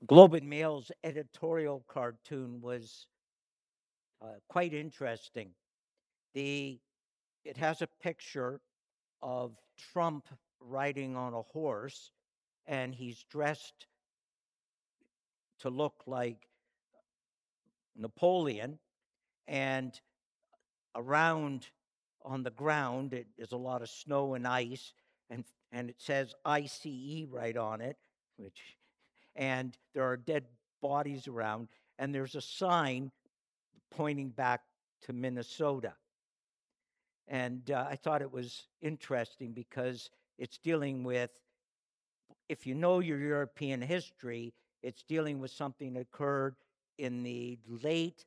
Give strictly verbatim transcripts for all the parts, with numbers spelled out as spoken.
Globe and Mail's editorial cartoon was uh, quite interesting. The it has a picture of Trump riding on a horse, and he's dressed to look like Napoleon, and around on the ground it, there's a lot of snow and ice, and and it says I C E right on it, which and there are dead bodies around, and there's a sign pointing back to Minnesota. And uh, I thought it was interesting because it's dealing with, if you know your European history, it's dealing with something that occurred in the late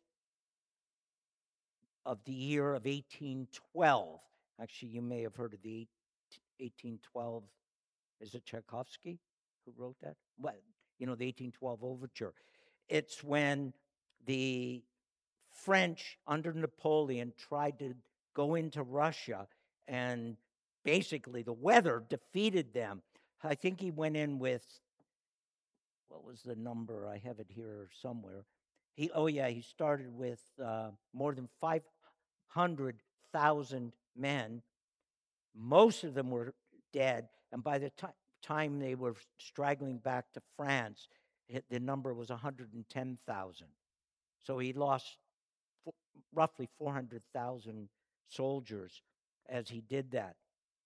of the year of eighteen twelve. Actually, you may have heard of the eighteen twelve. Is it Tchaikovsky who wrote that? Well, you know, the eighteen twelve overture. It's when the French under Napoleon tried to go into Russia, and basically the weather defeated them. I think he went in with, what was the number? I have it here somewhere. He oh yeah, he started with uh, more than five hundred thousand men. Most of them were dead, and by the ti- time they were straggling back to France, it, the number was one hundred ten thousand. So he lost f- roughly four hundred thousand soldiers as he did that.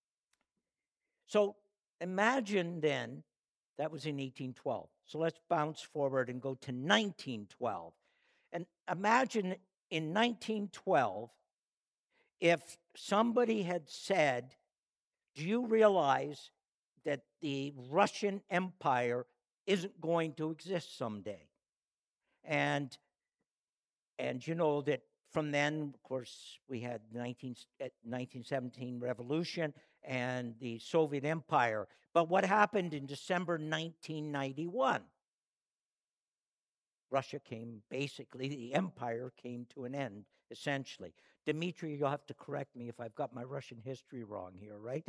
So imagine then, that was in eighteen twelve. So let's bounce forward and go to nineteen twelve. And imagine in nineteen twelve if somebody had said, do you realize that the Russian Empire isn't going to exist someday? And and you know that from then, of course, we had nineteen, nineteen seventeen revolution and the Soviet Empire. But what happened in December nineteen ninety-one? Russia came, basically, the empire came to an end, essentially. Dmitry, you'll have to correct me if I've got my Russian history wrong here, right?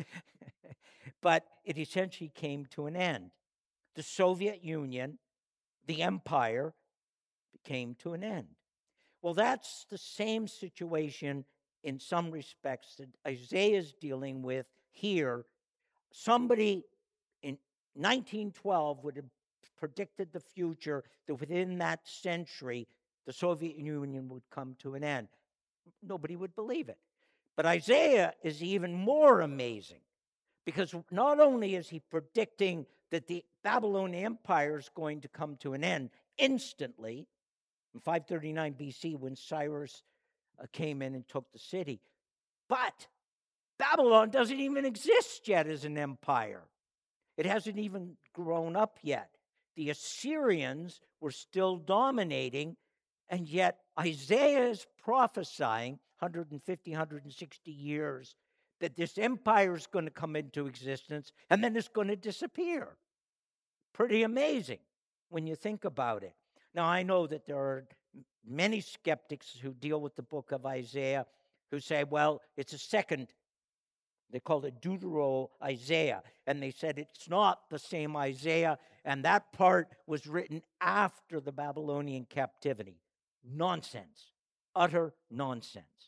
But it essentially came to an end. The Soviet Union, the empire, came to an end. Well, that's the same situation in some respects that Isaiah is dealing with here. Somebody in nineteen twelve would have predicted the future, that within that century, the Soviet Union would come to an end. Nobody would believe it. But Isaiah is even more amazing, because not only is he predicting that the Babylonian Empire is going to come to an end instantly, in five thirty-nine B C, when Cyrus uh, came in and took the city, but Babylon doesn't even exist yet as an empire. It hasn't even grown up yet. The Assyrians were still dominating, and yet Isaiah is prophesying one hundred fifty, one hundred sixty years that this empire is going to come into existence and then it's going to disappear. Pretty amazing when you think about it. Now, I know that there are many skeptics who deal with the book of Isaiah who say, well, it's a second. They called it Deutero Isaiah, and they said it's not the same Isaiah, and that part was written after the Babylonian captivity. Nonsense. Utter nonsense.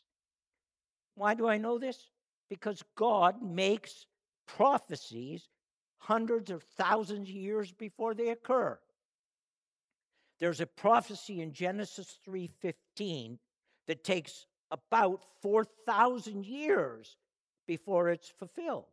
Why do I know this? Because God makes prophecies hundreds or thousands of years before they occur. There's a prophecy in Genesis three fifteen that takes about four thousand years before it's fulfilled.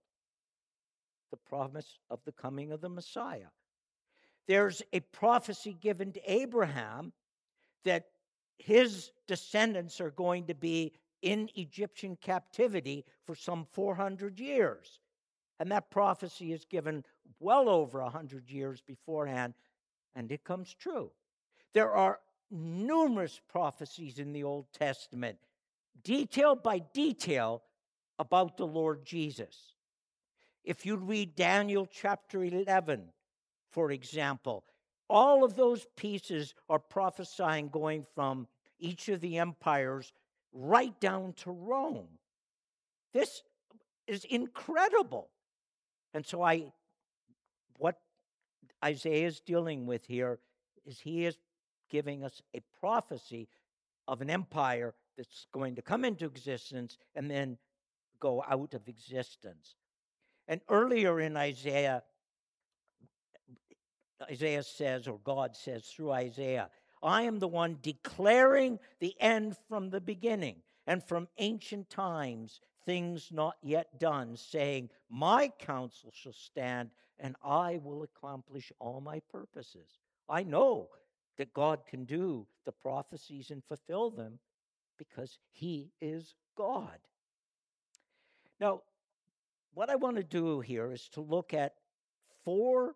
The promise of the coming of the Messiah. There's a prophecy given to Abraham that his descendants are going to be in Egyptian captivity for some four hundred years. And that prophecy is given well over one hundred years beforehand, and it comes true. There are numerous prophecies in the Old Testament, detail by detail, about the Lord Jesus. If you read Daniel chapter eleven, for example, all of those pieces are prophesying going from each of the empires right down to Rome. This is incredible. And so I what Isaiah is dealing with here is he is giving us a prophecy of an empire that's going to come into existence and then go out of existence. And earlier in Isaiah, Isaiah says, or God says through Isaiah, I am the one declaring the end from the beginning and from ancient times, things not yet done, saying, my counsel shall stand and I will accomplish all my purposes. I know that God can do the prophecies and fulfill them because he is God. Now, what I want to do here is to look at four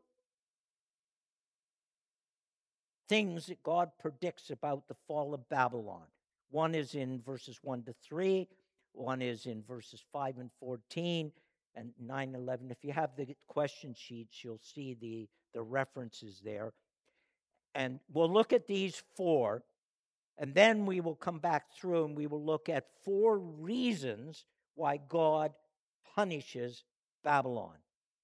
things that God predicts about the fall of Babylon. One is in verses one to three, one is in verses five and fourteen, and nine and eleven. If you have the question sheets, you'll see the, the references there. And we'll look at these four, and then we will come back through and we will look at four reasons why God punishes Babylon.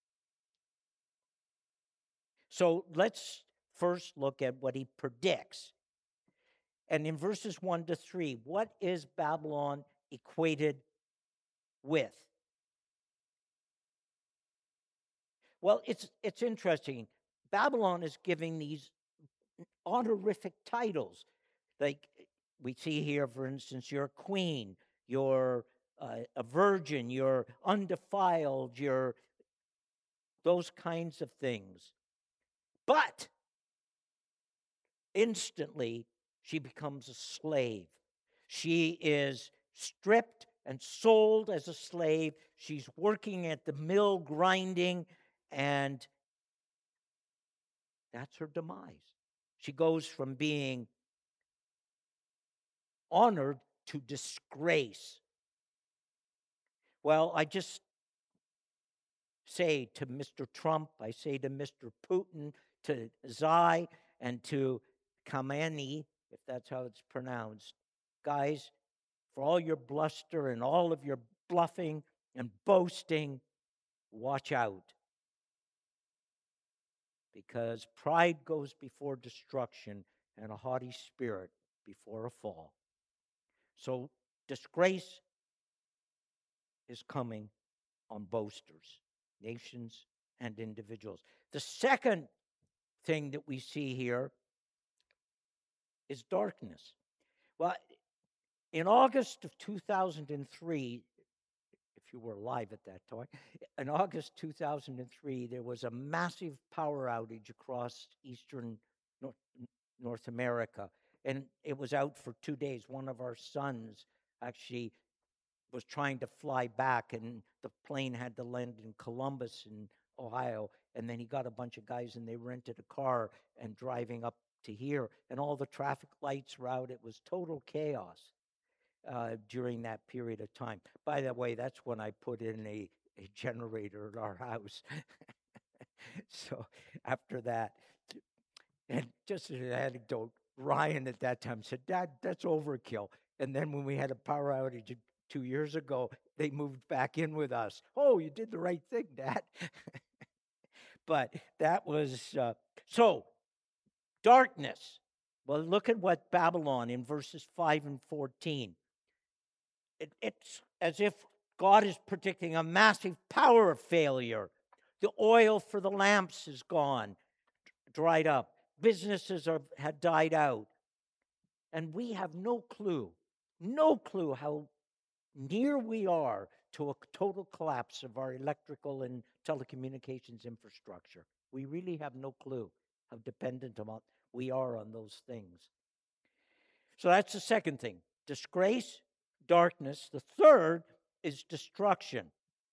So let's first look at what he predicts. And in verses one to three, what is Babylon equated with? Well, it's it's interesting. Babylon is giving these honorific titles. Like we see here, for instance, you're a queen, you're uh, a virgin, you're undefiled, you're those kinds of things. But instantly, she becomes a slave. She is stripped and sold as a slave. She's working at the mill grinding, and that's her demise. She goes from being honored to disgrace. Well, I just say to Mister Trump, I say to Mister Putin, to Xi, and to Khamenei, if that's how it's pronounced, guys, for all your bluster and all of your bluffing and boasting, watch out. Because pride goes before destruction and a haughty spirit before a fall. So disgrace is coming on boasters, nations and individuals. The second thing that we see here is darkness. Well, in August of two thousand three, if you were alive at that time, in August two thousand three, there was a massive power outage across eastern North, North America, and it was out for two days. One of our sons actually was trying to fly back, and the plane had to land in Columbus in Ohio, and then he got a bunch of guys, and they rented a car and driving up to here, and all the traffic lights were out. It was total chaos uh, during that period of time. By the way, that's when I put in a, a generator at our house. So after that, and just as an anecdote, Ryan at that time said, Dad, that's overkill. And then when we had a power outage two years ago, they moved back in with us. Oh, you did the right thing, Dad. But that was, uh, so, darkness. Well, look at what Babylon in verses five and fourteen. It, it's as if God is predicting a massive power failure. The oil for the lamps is gone, dried up. Businesses are, had died out. And we have no clue, no clue how near we are to a total collapse of our electrical and telecommunications infrastructure. We really have no clue how dependent we are on those things. So that's the second thing. Disgrace, darkness. The third is destruction.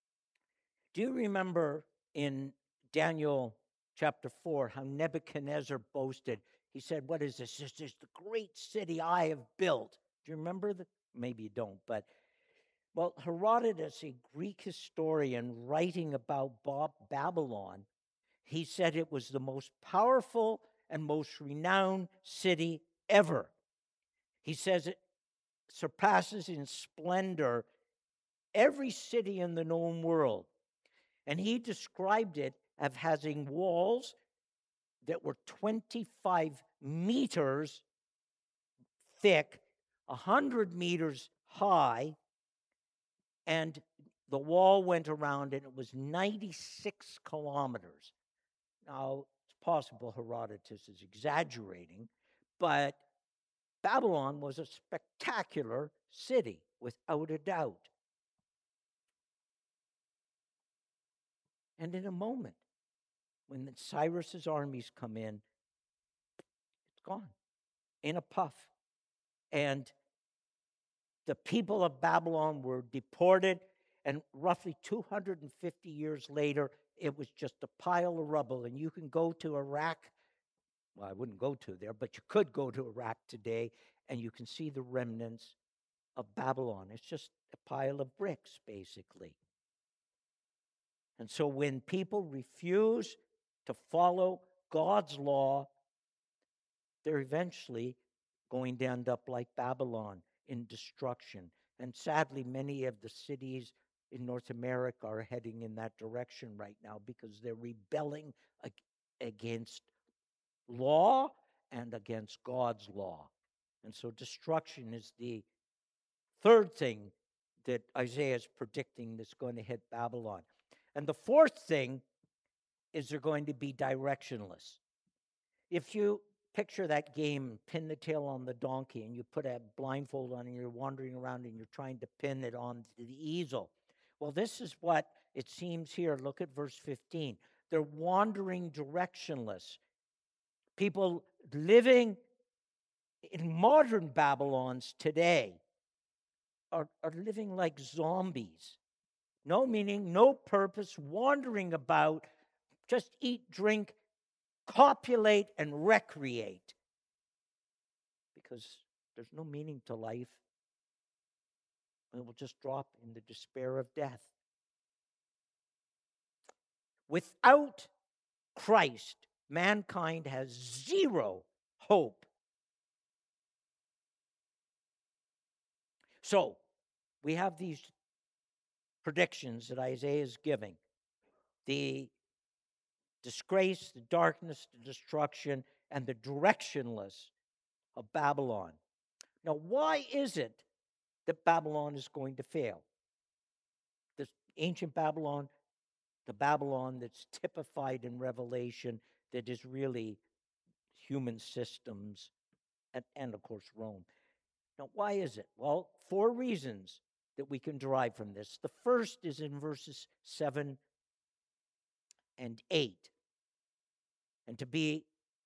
Do you remember in Daniel chapter four how Nebuchadnezzar boasted? He said, what is this? This is the great city I have built. Do you remember that? Maybe you don't, but well, Herodotus, a Greek historian writing about Babylon, he said it was the most powerful and most renowned city ever. He says it surpasses in splendor every city in the known world. And he described it as having walls that were twenty-five meters thick, one hundred meters high, and the wall went around, and it was ninety-six kilometers. Now, it's possible Herodotus is exaggerating, but Babylon was a spectacular city, without a doubt. And in a moment, when Cyrus's armies come in, it's gone in a puff. And the people of Babylon were deported, and roughly two hundred fifty years later, it was just a pile of rubble. And you can go to Iraq. Well, I wouldn't go to there, but you could go to Iraq today, and you can see the remnants of Babylon. It's just a pile of bricks, basically. And so when people refuse to follow God's law, they're eventually going to end up like Babylon, in destruction. And sadly, many of the cities in North America are heading in that direction right now because they're rebelling ag- against law and against God's law. And so destruction is the third thing that Isaiah is predicting that's going to hit Babylon. And the fourth thing is they're going to be directionless. If you picture that game, pin the tail on the donkey, and you put a blindfold on and you're wandering around and you're trying to pin it onto the easel. Well, this is what it seems here. Look at verse fifteen. They're wandering directionless. People living in modern Babylons today are, are living like zombies. No meaning, no purpose, wandering about, just eat, drink, copulate, and recreate. Because there's no meaning to life. It will just drop in the despair of death. Without Christ, mankind has zero hope. So, we have these predictions that Isaiah is giving. The disgrace, the darkness, the destruction, and the directionless of Babylon. Now, why is it that Babylon is going to fail? This ancient Babylon, the Babylon that's typified in Revelation, that is really human systems, and, and of course Rome. Now, why is it? Well, four reasons that we can derive from this. The first is in verses seven and eight. And to be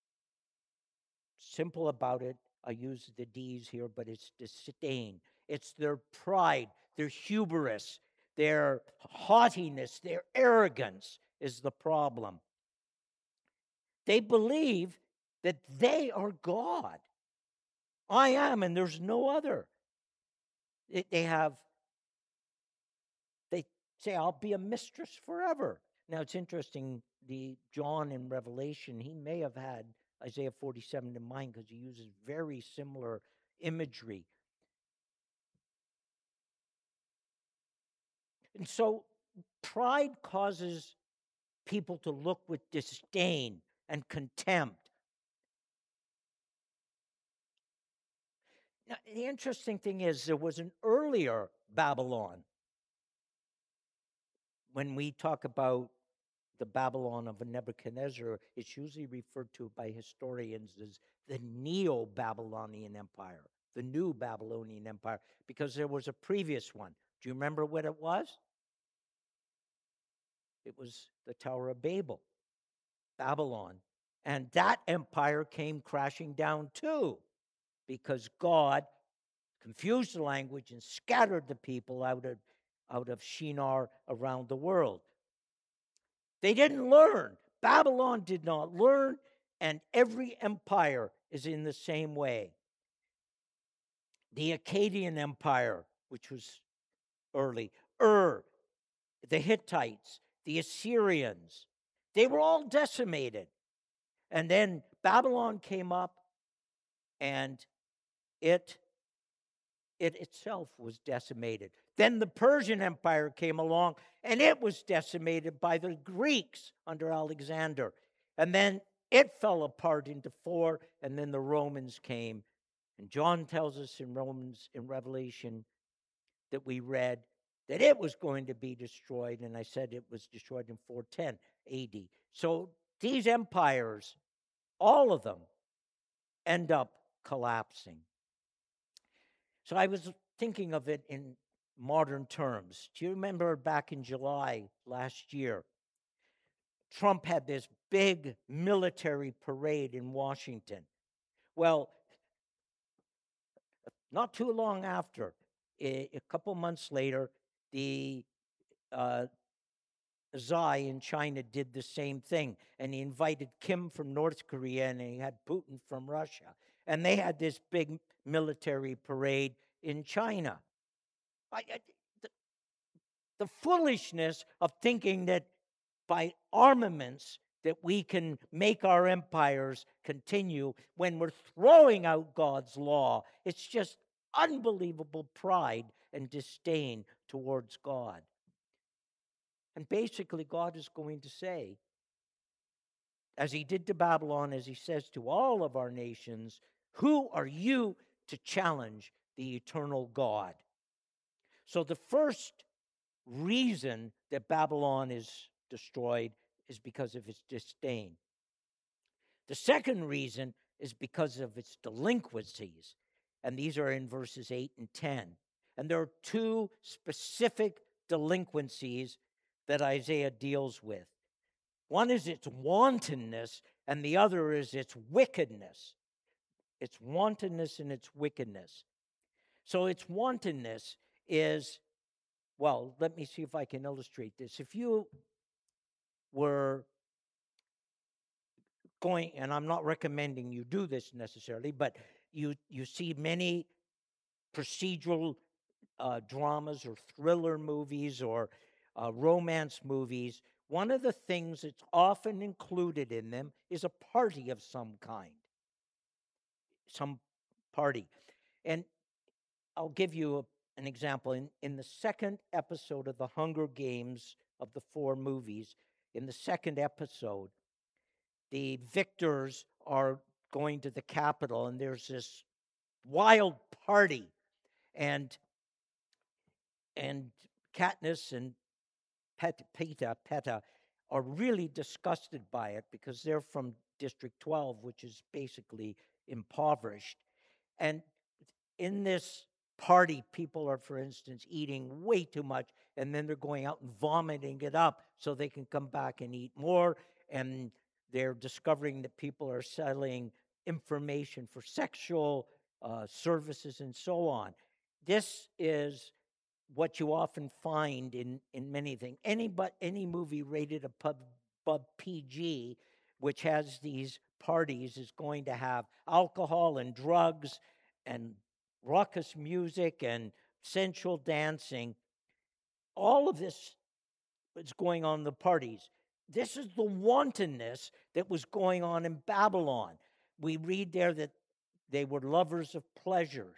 simple about it, I use the D's here, but it's disdain. It's their pride, their hubris, their haughtiness, their arrogance is the problem. They believe that they are God. I am, and there's no other. They have, they say, I'll be a mistress forever. Now, it's interesting, the John in Revelation, he may have had Isaiah forty-seven in mind because he uses very similar imagery. And so pride causes people to look with disdain and contempt. Now, the interesting thing is there was an earlier Babylon. When we talk about the Babylon of Nebuchadnezzar, it's usually referred to by historians as the Neo-Babylonian Empire, the new Babylonian Empire, because there was a previous one. Do you remember what it was? It was the Tower of Babel, Babylon. And that empire came crashing down too, because God confused the language and scattered the people out of, out of Shinar around the world. They didn't learn. Babylon did not learn, and every empire is in the same way. The Akkadian Empire, which was early, Ur, the Hittites, the Assyrians, they were all decimated. And then Babylon came up, and it, it itself was decimated. Then the Persian Empire came along, and it was decimated by the Greeks under Alexander. And then It fell apart into four, and then the Romans came. And John tells us in Romans, in Revelation, that we read, that it was going to be destroyed. And I said it was destroyed in four ten A D. So these empires, all of them, end up collapsing. So I was thinking of it in modern terms. Do you remember back in July last year, Trump had this big military parade in Washington? Well, not too long after, a, a couple months later, the uh, Xi in China did the same thing, and he invited Kim from North Korea, and he had Putin from Russia, and they had this big military parade in China. I, I, the, the foolishness of thinking that by armaments that we can make our empires continue when we're throwing out God's law. It's just unbelievable pride and disdain towards God. And basically, God is going to say, as he did to Babylon, as he says to all of our nations, who are you to challenge the eternal God? So the first reason that Babylon is destroyed is because of its disdain. The second reason is because of its delinquencies, and these are in verses eight and ten. And there are two specific delinquencies that Isaiah deals with. One is its wantonness, and the other is its wickedness. Its wantonness and its wickedness. So its wantonness is, well, let me see if I can illustrate this. If you were going, and I'm not recommending you do this necessarily, but you you see many procedural uh, dramas or thriller movies or uh, romance movies. One of the things that's often included in them is a party of some kind, some party. And I'll give you a, an example. In, in the second episode of the Hunger Games of the four movies, in the second episode, the victors are going to the Capitol, and there's this wild party, and and Katniss and Pet, Peta Peta are really disgusted by it because they're from District twelve, which is basically impoverished. And in this party, people are, for instance, eating way too much, and then they're going out and vomiting it up so they can come back and eat more. And they're discovering that people are selling information for sexual uh, services and so on. This is what you often find in, in many things. Any, but, any movie rated above, above P G, which has these parties, is going to have alcohol and drugs and raucous music and sensual dancing. All of this is going on in the parties. This is the wantonness that was going on in Babylon. We read there that they were lovers of pleasure.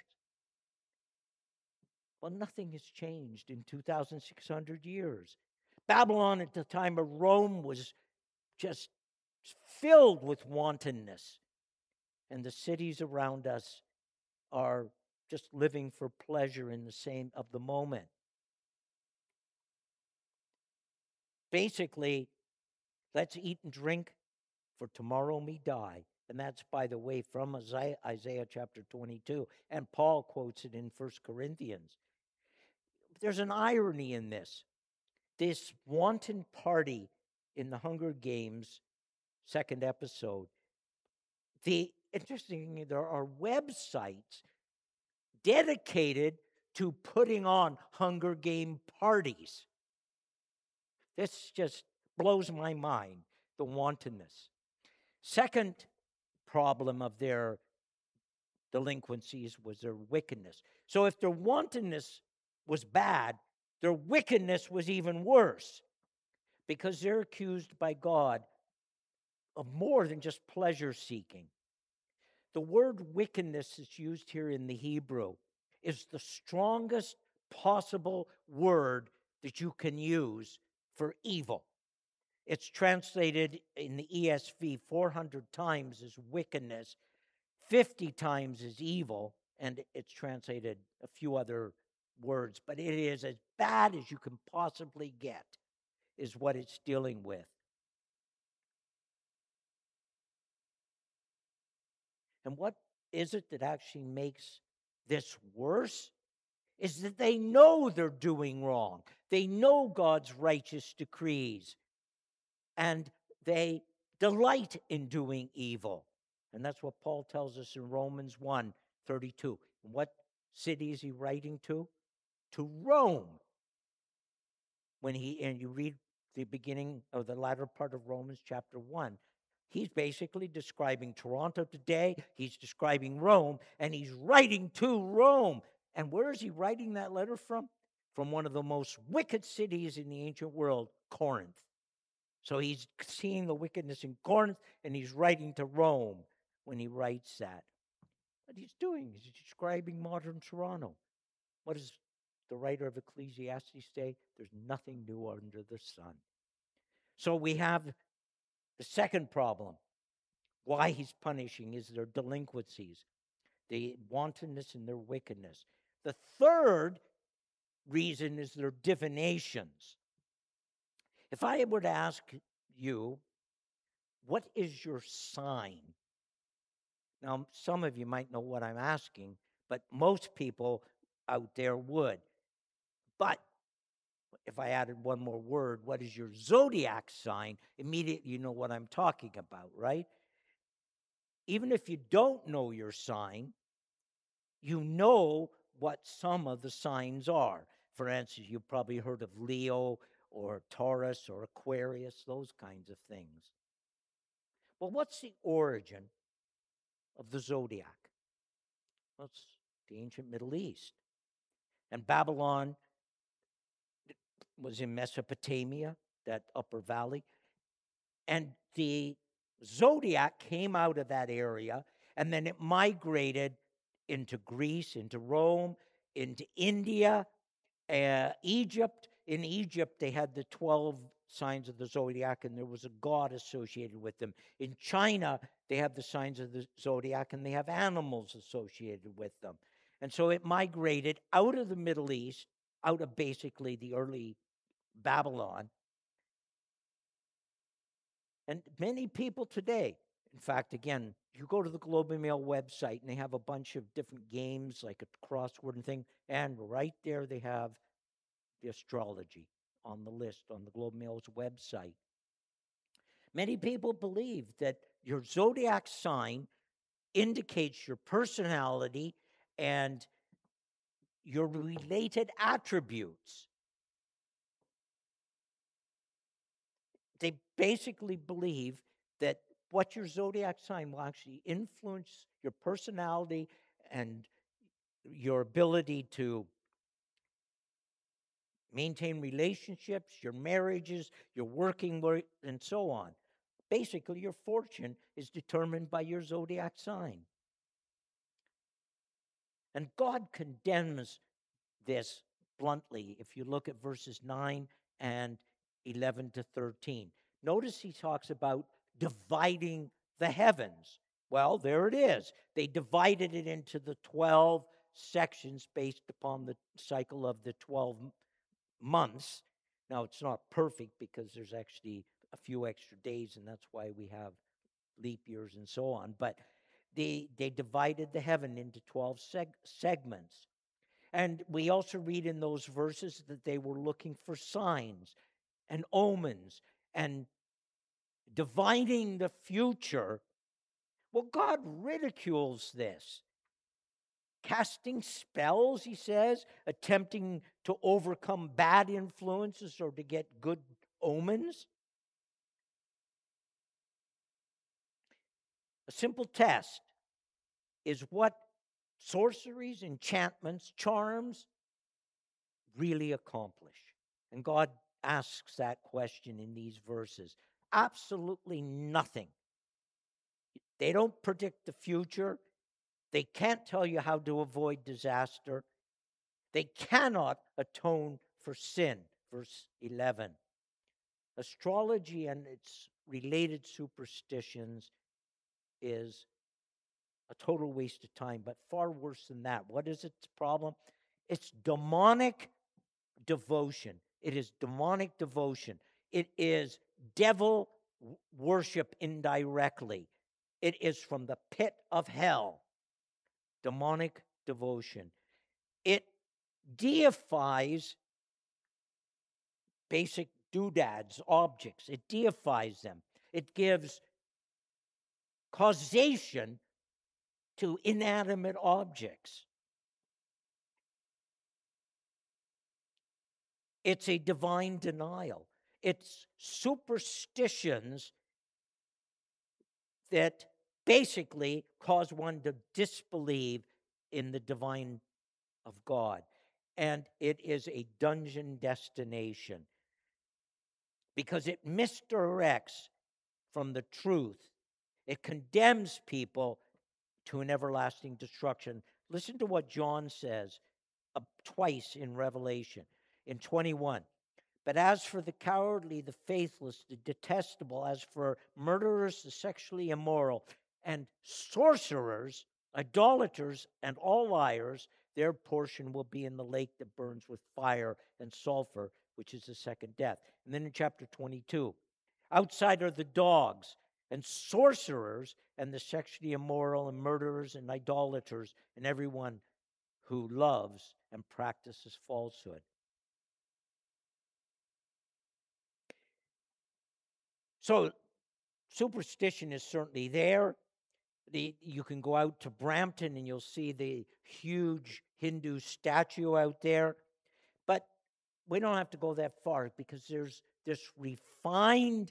Well, nothing has changed in two thousand six hundred years. Babylon at the time of Rome was just filled with wantonness. And the cities around us are just living for pleasure in the same of the moment. Basically, let's eat and drink, for tomorrow we die. And that's, by the way, from Isaiah, Isaiah chapter twenty-two. And Paul quotes it in First Corinthians. There's an irony in this. This wanton party in the Hunger Games, second episode, the interesting, there are websites dedicated to putting on Hunger Game parties. This just blows my mind, the wantonness. Second problem of their delinquencies was their wickedness. So if their wantonness was bad, their wickedness was even worse, because they're accused by God of more than just pleasure seeking. The word wickedness that's used here in the Hebrew is the strongest possible word that you can use for evil. It's translated in the E S V four hundred times as wickedness, fifty times as evil, and it's translated a few other words, but it is as bad as you can possibly get, is what it's dealing with. And what is it that actually makes this worse? Is that they know they're doing wrong. They know God's righteous decrees, and they delight in doing evil. And that's what Paul tells us in Romans one thirty-two. And what city is he writing to? To Rome. When he, and you read the beginning of the latter part of Romans chapter one, he's basically describing Toronto today, he's describing Rome, and he's writing to Rome. And where is he writing that letter from? From one of the most wicked cities in the ancient world, Corinth. So he's seeing the wickedness in Corinth, and he's writing to Rome when he writes that. What he's doing is he's describing modern Toronto. What does the writer of Ecclesiastes say? There's nothing new under the sun. So we have the second problem. Why he's punishing is their delinquencies, the wantonness and their wickedness. The third reason is their divinations. If I were to ask you, what is your sign? Now, some of you might know what I'm asking, but most people out there would. But if I added one more word, what is your zodiac sign? Immediately you know what I'm talking about, right? Even if you don't know your sign, you know what some of the signs are. For instance, you've probably heard of Leo or Taurus or Aquarius, those kinds of things. Well, what's the origin of the zodiac? Well, it's the ancient Middle East. And Babylon was in Mesopotamia, that upper valley. And the zodiac came out of that area, and then it migrated into Greece, into Rome, into India, uh, Egypt. In Egypt, they had the twelve signs of the zodiac, and there was a god associated with them. In China, they have the signs of the zodiac, and they have animals associated with them. And so it migrated out of the Middle East, out of basically the early Babylon. And many people today, in fact, again, you go to the Globe and Mail website and they have a bunch of different games like a crossword and thing, and right there they have the astrology on the list on the Globe and Mail's website. Many people believe that your zodiac sign indicates your personality and your related attributes. They basically believe that what your zodiac sign will actually influence your personality and your ability to maintain relationships, your marriages, your working work, and so on. Basically, your fortune is determined by your zodiac sign. And God condemns this bluntly if you look at verses nine and eleven to thirteen. Notice he talks about dividing the heavens. Well, there it is. They divided it into the twelve sections based upon the cycle of the twelve months. Now, it's not perfect because there's actually a few extra days, and that's why we have leap years and so on. But they, they divided the heaven into twelve seg- segments. And we also read in those verses that they were looking for signs and omens and divining the future. Well, God ridicules this. Casting spells, he says, attempting to overcome bad influences or to get good omens. A simple test is what sorceries, enchantments, charms really accomplish. And God asks that question in these verses. Absolutely nothing. They don't predict the future. They can't tell you how to avoid disaster. They cannot atone for sin. Verse eleven. Astrology and its related superstitions is a total waste of time, but far worse than that. What is its problem? It's demonic devotion. It is demonic devotion. It is devil worship indirectly. It is from the pit of hell. Demonic devotion. It deifies basic doodads, objects. It deifies them. It gives causation to inanimate objects. It's a divine denial. It's superstitions that basically cause one to disbelieve in the divine of God. And it is a dungeon destination because it misdirects from the truth. It condemns people to an everlasting destruction. Listen to what John says uh, twice in Revelation. In twenty-one, but as for the cowardly, the faithless, the detestable, as for murderers, the sexually immoral, and sorcerers, idolaters, and all liars, their portion will be in the lake that burns with fire and sulfur, which is the second death. And then in chapter twenty-two, outside are the dogs and sorcerers and the sexually immoral and murderers and idolaters and everyone who loves and practices falsehood. So superstition is certainly there. The, you can go out to Brampton and you'll see the huge Hindu statue out there. But we don't have to go that far because there's this refined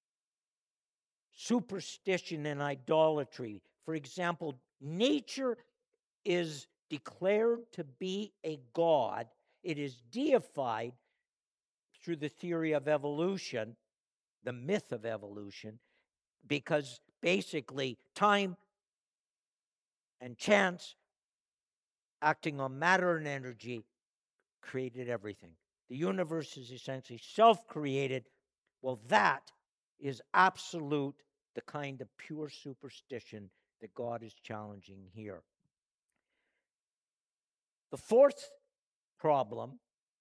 superstition and idolatry. For example, nature is declared to be a god. It is deified through the theory of evolution, the myth of evolution, because basically time and chance acting on matter and energy created everything. The universe is essentially self-created. Well, that is absolute, the kind of pure superstition that God is challenging here. The fourth problem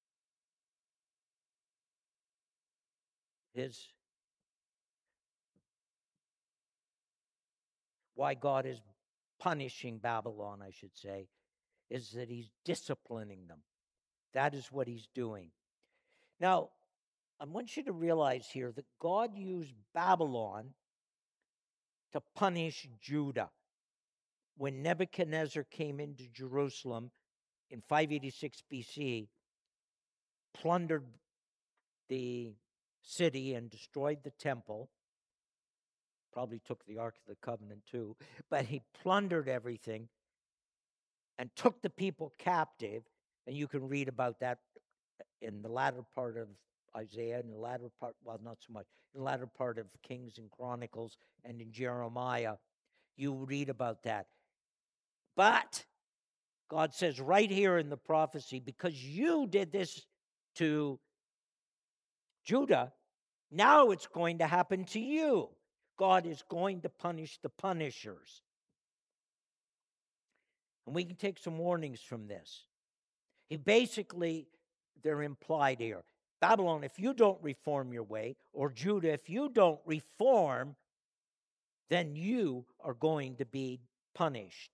is why God is punishing Babylon, I should say, is that he's disciplining them. That is what he's doing. Now, I want you to realize here that God used Babylon to punish Judah. When Nebuchadnezzar came into Jerusalem in five eighty-six B C, plundered the city and destroyed the temple, probably took the Ark of the Covenant too, but he plundered everything and took the people captive, and you can read about that in the latter part of Isaiah, in the latter part, well, not so much, in the latter part of Kings and Chronicles, and in Jeremiah, you read about that. But God says right here in the prophecy, because you did this to Judah, now it's going to happen to you. God is going to punish the punishers. And we can take some warnings from this. He basically, they're implied here. Babylon, if you don't reform your way, or Judah, if you don't reform, then you are going to be punished.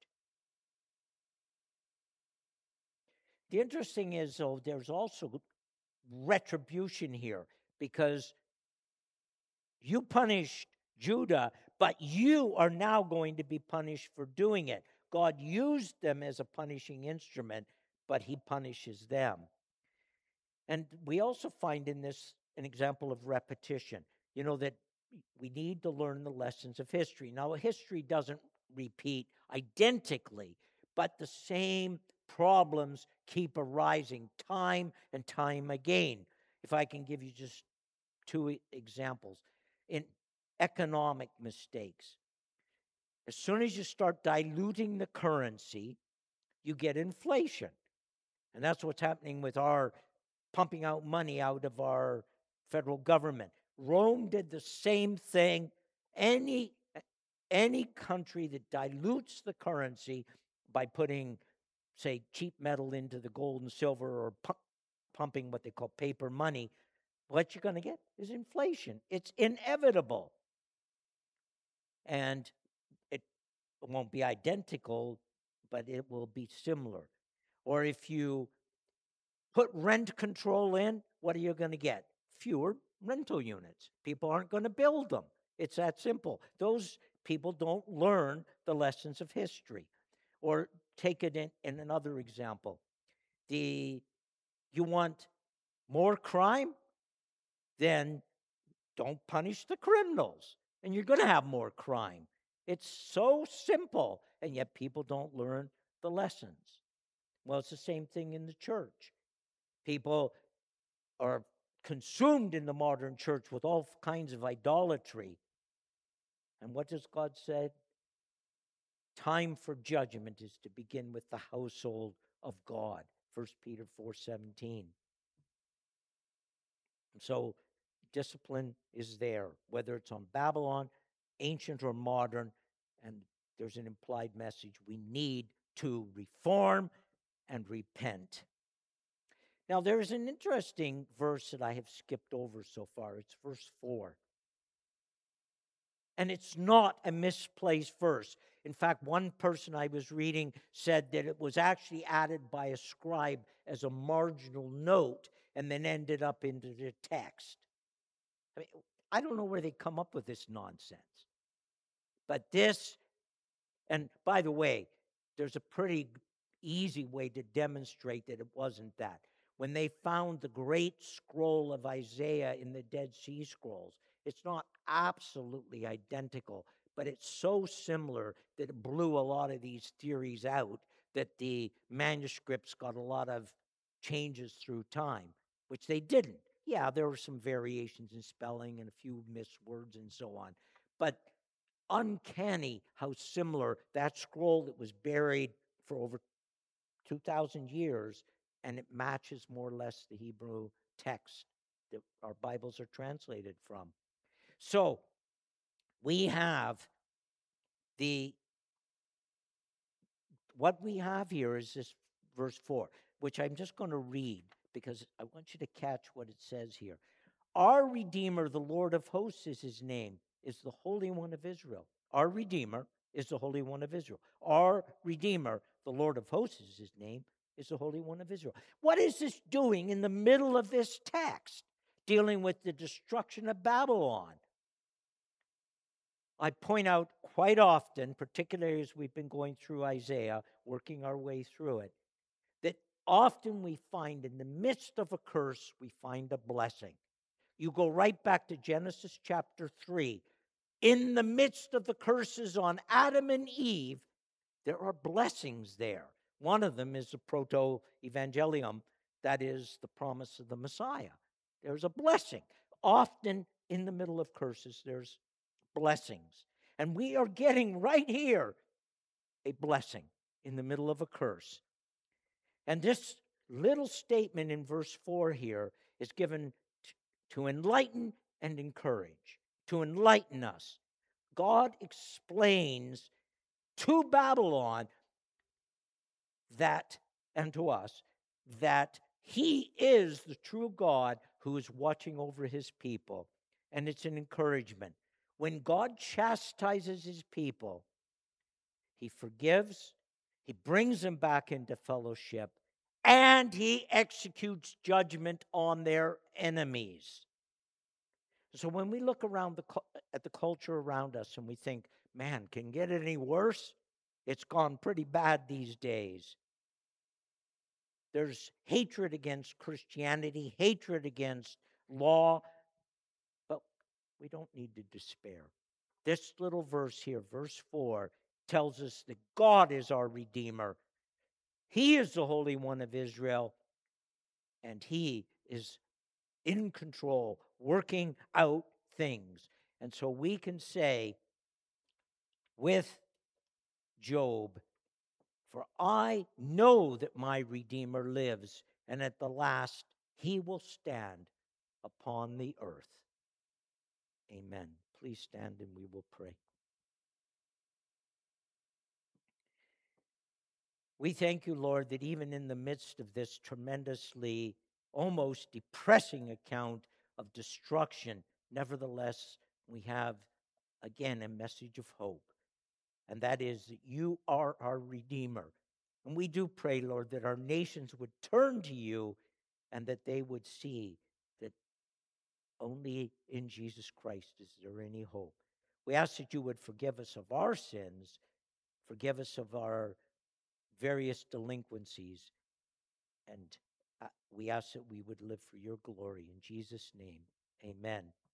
The interesting is, though, there's also retribution here, because you punished Judah, but you are now going to be punished for doing it. God used them as a punishing instrument, but he punishes them. And we also find in this an example of repetition. You know, that we need to learn the lessons of history. Now, history doesn't repeat identically, but the same problems keep arising time and time again. If I can give you just two examples. In economic mistakes, as soon as you start diluting the currency, you get inflation. And that's what's happening with our pumping out money out of our federal government. Rome did the same thing. Any, any country that dilutes the currency by putting, say, cheap metal into the gold and silver, or pu- pumping what they call paper money, what you're going to get is inflation. It's inevitable. And it won't be identical, but it will be similar. Or if you put rent control in, what are you going to get? Fewer rental units. People aren't going to build them. It's that simple. Those people don't learn the lessons of history. Or take it in, in another example. The you want more crime? Then don't punish the criminals, and you're going to have more crime. It's so simple, and yet people don't learn the lessons. Well, it's the same thing in the church. People are consumed in the modern church with all kinds of idolatry. And what does God say? Time for judgment is to begin with the household of God. First Peter four seventeen. So discipline is there, whether it's on Babylon, ancient or modern, and there's an implied message. We need to reform and repent. Now, there's an interesting verse that I have skipped over so far. It's verse four. And it's not a misplaced verse. In fact, one person I was reading said that it was actually added by a scribe as a marginal note and then ended up into the text. I mean, I don't know where they come up with this nonsense. But this, and by the way, there's a pretty easy way to demonstrate that it wasn't that. When they found the great scroll of Isaiah in the Dead Sea Scrolls, it's not absolutely identical, but it's so similar that it blew a lot of these theories out, that the manuscripts got a lot of changes through time, which they didn't. Yeah, there were some variations in spelling and a few missed words and so on, but uncanny how similar that scroll that was buried for over two thousand years, and it matches more or less the Hebrew text that our Bibles are translated from. So we have the, what we have here is this verse four, which I'm just going to read because I want you to catch what it says here. Our Redeemer, the Lord of hosts is his name, is the Holy One of Israel. Our Redeemer is the Holy One of Israel. Our Redeemer, the Lord of hosts is his name, is the Holy One of Israel. What is this doing in the middle of this text, dealing with the destruction of Babylon? I point out quite often, particularly as we've been going through Isaiah, working our way through it, that often we find in the midst of a curse, we find a blessing. You go right back to Genesis chapter three. In the midst of the curses on Adam and Eve, there are blessings there. One of them is the proto-evangelium, that is the promise of the Messiah. There's a blessing. Often in the middle of curses, there's blessings. And we are getting right here a blessing in the middle of a curse. And this little statement in verse four here is given to enlighten and encourage, to enlighten us. God explains to Babylon that, and to us, that he is the true God who is watching over his people. And it's an encouragement. When God chastises his people, he forgives, he brings them back into fellowship, and he executes judgment on their enemies. So when we look around the at the culture around us and we think, man, can it get any worse? It's gone pretty bad these days. There's hatred against Christianity, hatred against law, but we don't need to despair. This little verse here, verse four, tells us that God is our Redeemer. He is the Holy One of Israel, and he is in control, working out things. And so we can say with Job, for I know that my Redeemer lives, and at the last he will stand upon the earth. Amen. Please stand and we will pray. We thank you, Lord, that even in the midst of this tremendously, almost depressing account of destruction, nevertheless, we have again a message of hope. And that is that you are our Redeemer. And we do pray, Lord, that our nations would turn to you and that they would see that only in Jesus Christ is there any hope. We ask that you would forgive us of our sins, forgive us of our various delinquencies, and uh, we ask that we would live for your glory. In Jesus' name, amen.